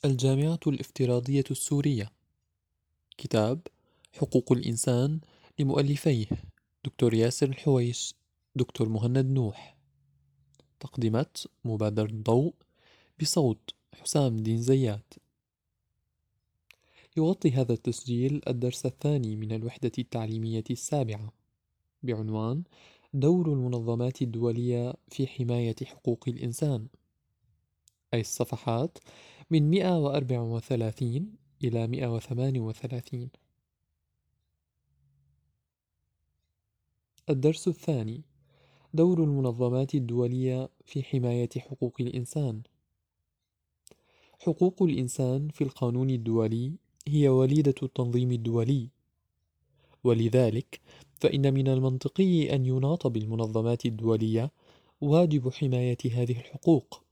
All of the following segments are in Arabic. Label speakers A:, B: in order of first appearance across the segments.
A: الجامعة الافتراضية السورية. كتاب حقوق الإنسان لمؤلفيه دكتور ياسر الحويش، دكتور مهند نوح. تقدمة مبادرة ضوء بصوت حسام الدين زيات. يغطي هذا التسجيل الدرس الثاني من الوحدة التعليمية السابعة بعنوان دور المنظمات الدولية في حماية حقوق الإنسان، أي الصفحات من 134 إلى 138. الدرس الثاني: دور المنظمات الدولية في حماية حقوق الإنسان. حقوق الإنسان في القانون الدولي هي وليدة التنظيم الدولي، ولذلك فإن من المنطقي أن يناط بالمنظمات الدولية واجب حماية هذه الحقوق.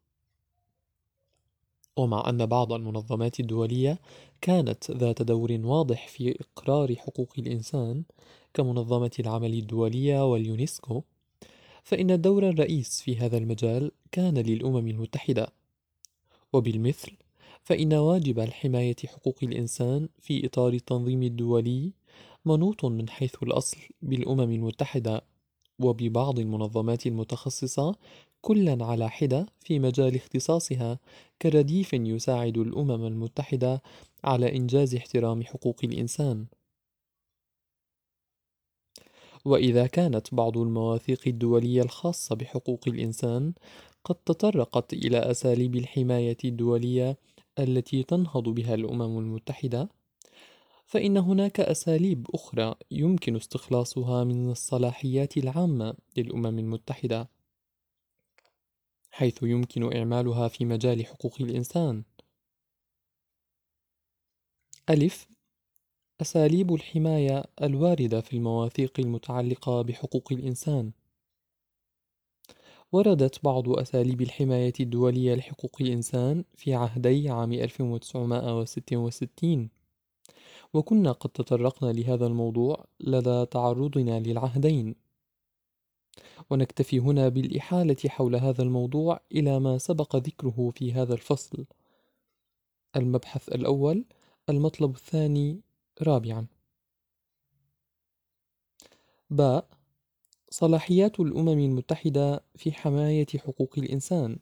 A: ومع أن بعض المنظمات الدولية كانت ذات دور واضح في إقرار حقوق الإنسان كمنظمة العمل الدولية واليونسكو، فإن الدور الرئيس في هذا المجال كان للأمم المتحدة. وبالمثل فإن واجب الحماية حقوق الإنسان في إطار التنظيم الدولي منوط من حيث الأصل بالأمم المتحدة وببعض المنظمات المتخصصة كلا على حدة في مجال اختصاصها كرديف يساعد الأمم المتحدة على إنجاز احترام حقوق الإنسان. وإذا كانت بعض المواثيق الدولية الخاصة بحقوق الإنسان قد تطرقت إلى أساليب الحماية الدولية التي تنهض بها الأمم المتحدة، فإن هناك أساليب أخرى يمكن استخلاصها من الصلاحيات العامة للأمم المتحدة، حيث يمكن إعمالها في مجال حقوق الإنسان. ألف: أساليب الحماية الواردة في المواثيق المتعلقة بحقوق الإنسان. وردت بعض أساليب الحماية الدولية لحقوق الإنسان في عهدي عام 1966، وكنا قد تطرقنا لهذا الموضوع لدى تعرضنا للعهدين، ونكتفي هنا بالإحالة حول هذا الموضوع إلى ما سبق ذكره في هذا الفصل. المبحث الأول، المطلب الثاني. رابعا: باء: صلاحيات الأمم المتحدة في حماية حقوق الإنسان.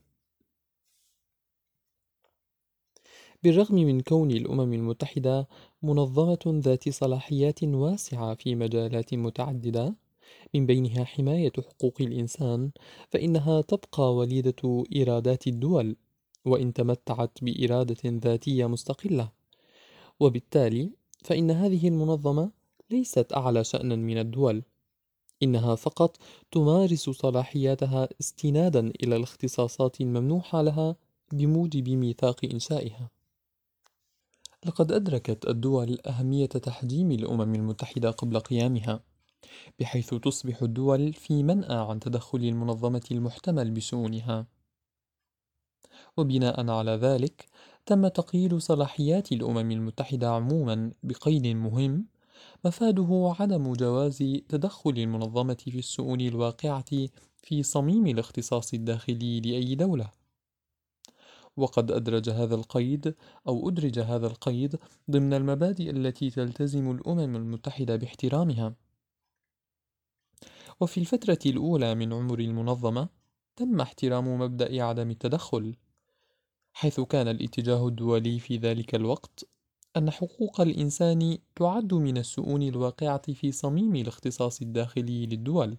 A: بالرغم من كون الأمم المتحدة منظمة ذات صلاحيات واسعة في مجالات متعددة من بينها حماية حقوق الإنسان، فإنها تبقى وليدة إرادات الدول، وإن تمتعت بإرادة ذاتية مستقلة. وبالتالي فإن هذه المنظمة ليست أعلى شأنا من الدول، إنها فقط تمارس صلاحياتها استنادا إلى الاختصاصات الممنوحة لها بموجب ميثاق إنشائها. لقد أدركت الدول أهمية تحجيم الأمم المتحدة قبل قيامها، بحيث تصبح الدول في منأى عن تدخل المنظمة المحتمل بشؤونها. وبناء على ذلك تم تقييد صلاحيات الأمم المتحدة عموما بقيد مهم مفاده عدم جواز تدخل المنظمة في الشؤون الواقعة في صميم الاختصاص الداخلي لأي دولة. وقد أدرج هذا القيد ضمن المبادئ التي تلتزم الأمم المتحدة باحترامها. وفي الفترة الأولى من عمر المنظمة تم احترام مبدأ عدم التدخل، حيث كان الاتجاه الدولي في ذلك الوقت أن حقوق الإنسان تعد من الشؤون الواقعة في صميم الاختصاص الداخلي للدول.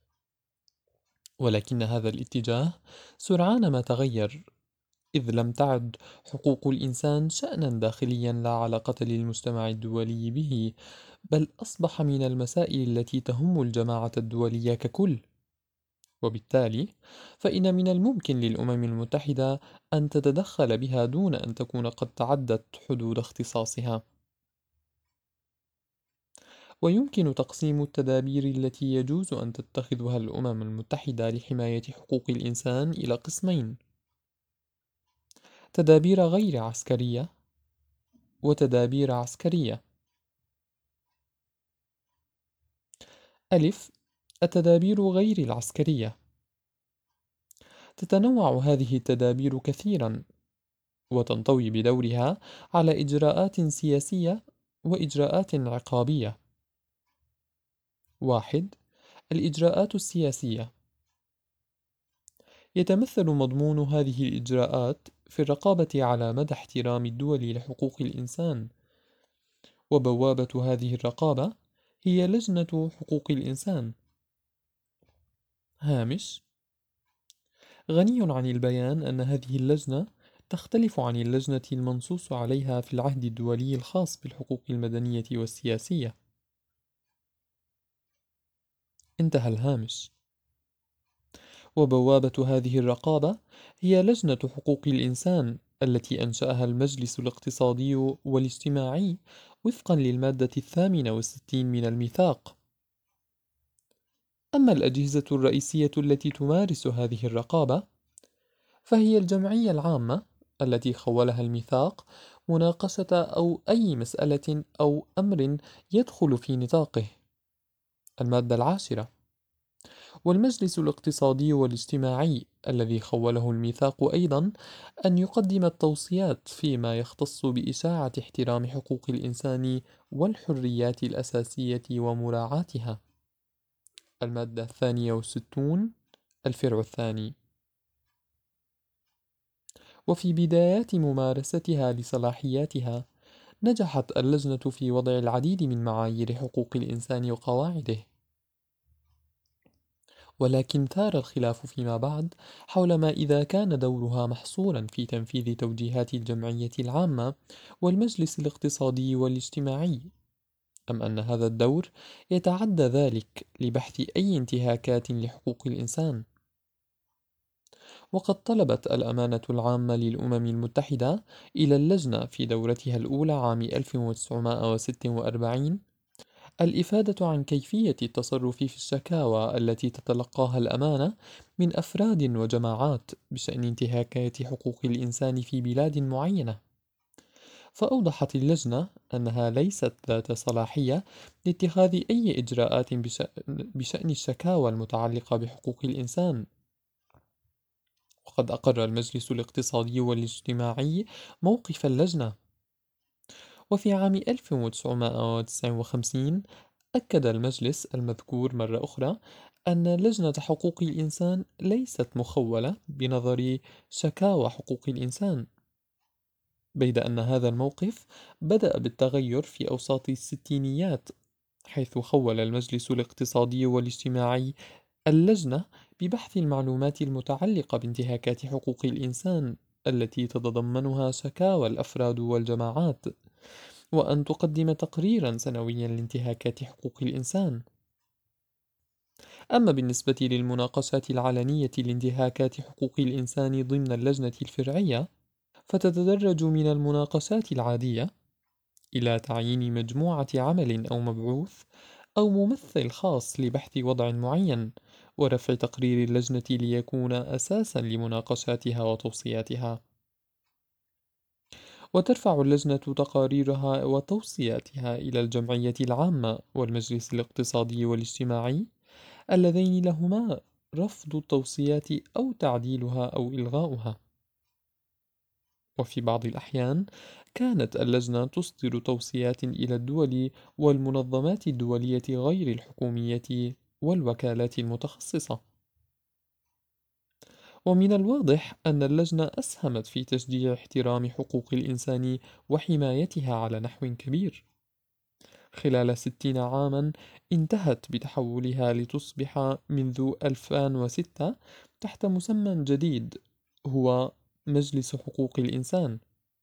A: ولكن هذا الاتجاه سرعان ما تغير، إذ لم تعد حقوق الإنسان شأنا داخليا لا علاقة للمجتمع الدولي به، بل أصبح من المسائل التي تهم الجماعة الدولية ككل. وبالتالي فإن من الممكن للأمم المتحدة أن تتدخل بها دون أن تكون قد تعدت حدود اختصاصها. ويمكن تقسيم التدابير التي يجوز أن تتخذها الأمم المتحدة لحماية حقوق الإنسان إلى قسمين: تدابير غير عسكرية وتدابير عسكرية. ألف: التدابير غير العسكرية. تتنوع هذه التدابير كثيرا، وتنطوي بدورها على إجراءات سياسية وإجراءات عقابية. 1. الإجراءات السياسية. يتمثل مضمون هذه الإجراءات في الرقابة على مدى احترام الدول لحقوق الإنسان، وبوابة هذه الرقابة هي لجنة حقوق الإنسان. هامش: غني عن البيان أن هذه اللجنة تختلف عن اللجنة المنصوص عليها في العهد الدولي الخاص بالحقوق المدنية والسياسية. انتهى الهامش. وبوابة هذه الرقابة هي لجنة حقوق الإنسان التي أنشأها المجلس الاقتصادي والاجتماعي وفقا للمادة 68 من الميثاق. أما الأجهزة الرئيسية التي تمارس هذه الرقابة فهي الجمعية العامة التي خولها الميثاق مناقشة أو أي مسألة أو أمر يدخل في نطاقه، المادة 10. والمجلس الاقتصادي والاجتماعي الذي خوله الميثاق أيضا أن يقدم التوصيات فيما يختص بإشاعة احترام حقوق الإنسان والحريات الأساسية ومراعاتها، المادة 62 الفرع الثاني. وفي بدايات ممارستها لصلاحياتها نجحت اللجنة في وضع العديد من معايير حقوق الإنسان وقواعده، ولكن ثار الخلاف فيما بعد حول ما إذا كان دورها محصورا في تنفيذ توجيهات الجمعية العامة والمجلس الاقتصادي والاجتماعي، أم أن هذا الدور يتعدى ذلك لبحث أي انتهاكات لحقوق الإنسان. وقد طلبت الأمانة العامة للأمم المتحدة إلى اللجنة في دورتها الأولى عام 1946 الإفادة عن كيفية التصرف في الشكاوى التي تتلقاها الأمانة من أفراد وجماعات بشأن انتهاكات حقوق الإنسان في بلاد معينة. فأوضحت اللجنة أنها ليست ذات صلاحية لاتخاذ أي إجراءات بشأن الشكاوى المتعلقة بحقوق الإنسان. وقد أقر المجلس الاقتصادي والاجتماعي موقف اللجنة. وفي عام 1959 أكد المجلس المذكور مرة أخرى أن لجنة حقوق الإنسان ليست مخولة بنظر شكاوى حقوق الإنسان، بيد أن هذا الموقف بدأ بالتغير في أوساط الستينيات، حيث خول المجلس الاقتصادي والاجتماعي اللجنة ببحث المعلومات المتعلقة بانتهاكات حقوق الإنسان التي تتضمنها شكاوى الأفراد والجماعات، وأن تقدم تقريرا سنويا لانتهاكات حقوق الإنسان. أما بالنسبة للمناقشات العلنية لانتهاكات حقوق الإنسان ضمن اللجنة الفرعية، فتتدرج من المناقشات العادية إلى تعيين مجموعة عمل أو مبعوث أو ممثل خاص لبحث وضع معين ورفع تقرير اللجنة ليكون أساسا لمناقشاتها وتوصياتها. وترفع اللجنة تقاريرها وتوصياتها إلى الجمعية العامة والمجلس الاقتصادي والاجتماعي اللذين لهما رفض التوصيات أو تعديلها أو إلغاؤها. وفي بعض الأحيان كانت اللجنة تصدر توصيات إلى الدول والمنظمات الدولية غير الحكومية والوكالات المتخصصة. ومن الواضح أن اللجنة أسهمت في تشجيع احترام حقوق الإنسان وحمايتها على نحو كبير. خلال 60 عاما انتهت بتحولها لتصبح منذ 2006 تحت مسمى جديد هو مجلس حقوق الإنسان.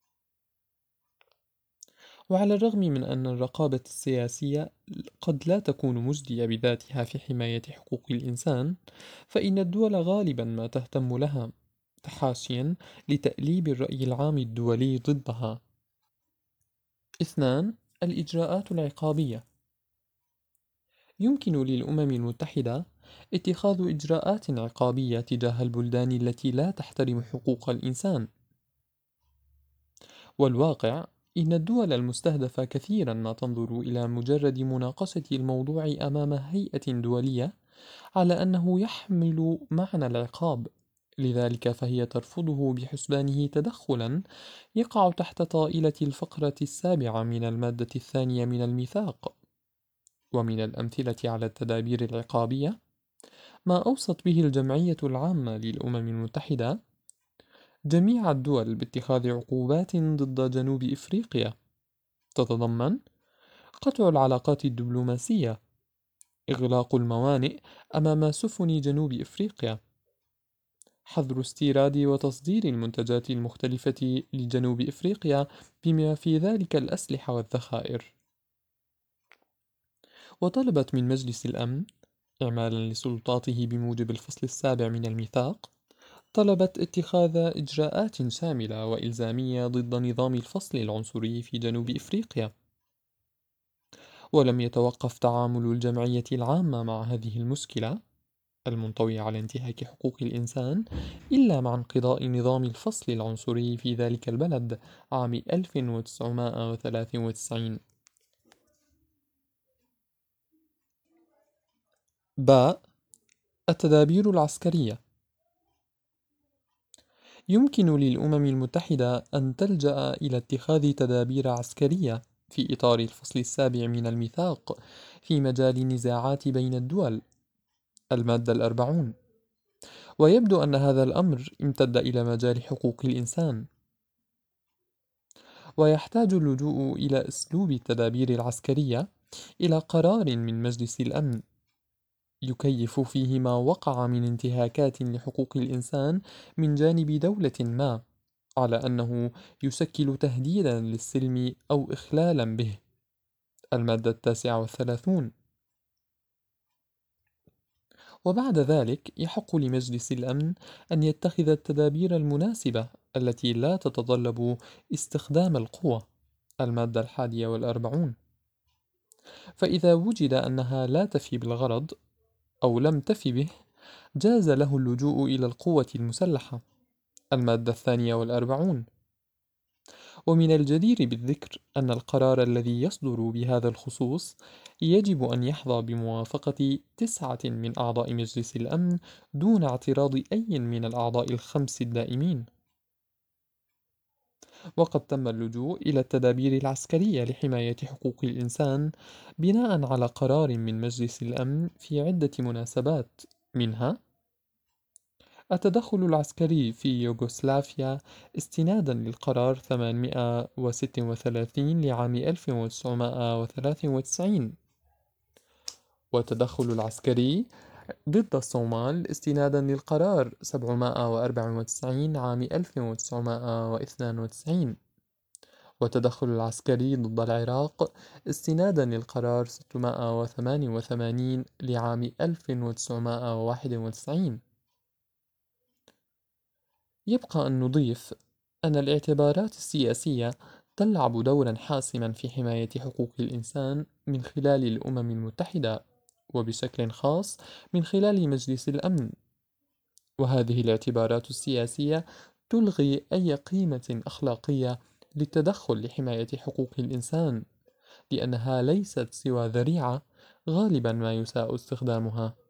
A: وعلى الرغم من أن الرقابة السياسية قد لا تكون مجدية بذاتها في حماية حقوق الإنسان، فإن الدول غالبا ما تهتم لها تحاشيا لتأليب الرأي العام الدولي ضدها. 2. الإجراءات العقابية. يمكن للأمم المتحدة اتخاذ إجراءات عقابية تجاه البلدان التي لا تحترم حقوق الإنسان. والواقع إن الدول المستهدفة كثيرا ما تنظر إلى مجرد مناقشة الموضوع أمام هيئة دولية على أنه يحمل معنى العقاب، لذلك فهي ترفضه بحسبانه تدخلا يقع تحت طائلة الفقرة السابعة من المادة الثانية من الميثاق. ومن الأمثلة على التدابير العقابية ما أوصت به الجمعية العامة للأمم المتحدة جميع الدول باتخاذ عقوبات ضد جنوب إفريقيا، تتضمن قطع العلاقات الدبلوماسية، إغلاق الموانئ أمام سفن جنوب إفريقيا، حظر استيراد وتصدير المنتجات المختلفة لجنوب إفريقيا بما في ذلك الأسلحة والذخائر. وطلبت من مجلس الأمن إعمالا لسلطاته بموجب الفصل السابع من الميثاق، طلبت اتخاذ إجراءات شاملة وإلزامية ضد نظام الفصل العنصري في جنوب إفريقيا. ولم يتوقف تعامل الجمعية العامة مع هذه المشكلة المنطوي على انتهاك حقوق الإنسان إلا مع انقضاء نظام الفصل العنصري في ذلك البلد عام 1993. باء التدابير العسكرية. يمكن للأمم المتحدة أن تلجأ إلى اتخاذ تدابير عسكرية في إطار الفصل السابع من الميثاق في مجال النزاعات بين الدول، المادة 40. ويبدو أن هذا الأمر امتد إلى مجال حقوق الإنسان، ويحتاج اللجوء إلى أسلوب التدابير العسكرية إلى قرار من مجلس الأمن يكيف فيه ما وقع من انتهاكات لحقوق الإنسان من جانب دولة ما، على أنه يشكل تهديدا للسلم أو إخلالا به، المادة 39. وبعد ذلك يحق لمجلس الأمن أن يتخذ التدابير المناسبة التي لا تتطلب استخدام القوة، المادة 41. فإذا وجد أنها لا تفي بالغرض أو لم تفي به، جاز له اللجوء إلى القوة المسلحة، المادة 42. ومن الجدير بالذكر أن القرار الذي يصدر بهذا الخصوص يجب أن يحظى بموافقة 9 من أعضاء مجلس الأمن دون اعتراض أي من الأعضاء الخمس الدائمين. وقد تم اللجوء إلى التدابير العسكرية لحماية حقوق الإنسان بناء على قرار من مجلس الأمن في عدة مناسبات، منها التدخل العسكري في يوغوسلافيا استنادا للقرار 836 لعام 1993، والتدخل العسكري ضد الصومال استنادا للقرار 794 عام 1992، والتدخل العسكري ضد العراق استنادا للقرار 688 لعام 1991. يبقى أن نضيف أن الاعتبارات السياسية تلعب دورا حاسما في حماية حقوق الإنسان من خلال الأمم المتحدة، وبشكل خاص من خلال مجلس الأمن. وهذه الاعتبارات السياسية تلغي أي قيمة أخلاقية للتدخل لحماية حقوق الإنسان، لأنها ليست سوى ذريعة غالبا ما يساء استخدامها